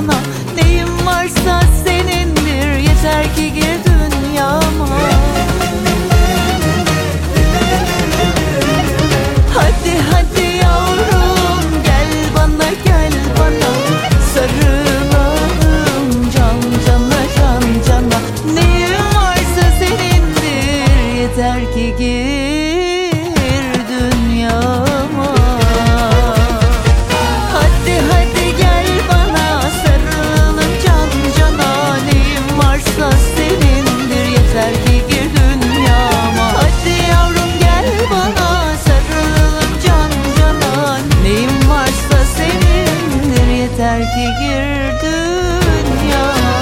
cana. Neyim varsa senindir, yeter ki gir dünyama. Hadi hadi yavrum, gel bana gel bana, sarılalım can cana can cana. Neyim varsa senindir, yeter ki gir dünyama. Hadi hadi gel bana, sarılalım can cana. Neyim varsa senindir, yeter ki gir dünyama. Hadi yavrum gel bana, sarılalım can cana. Neyim varsa senindir, yeter ki gir dünyama.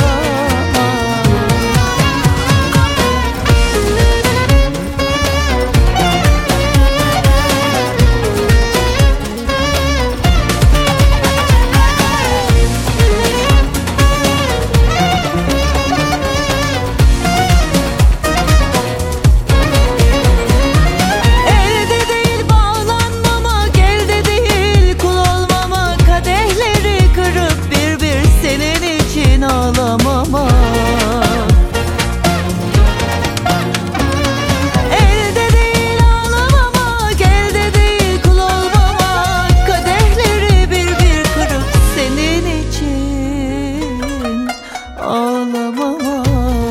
Elde değil bağlanmamak, elde değil kul olmamak, kadehleri kırıp bir bir senin için ağlamamak. Elde değil ağlamamak, elde değil kul olmamak, kadehleri bir bir kırıp senin için ağlamamak.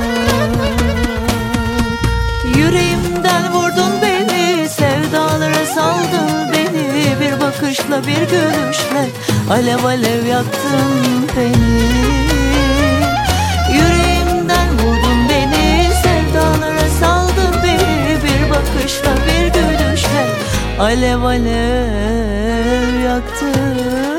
Yüreğimden vurdun beni, sevdalara saldın beni. Bir bakışla bir gülüşle alev alev yaktın beni. Yüreğimden vurdun beni, sevdalara saldın beni. Bir bakışla bir gülüşle alev alev yaktın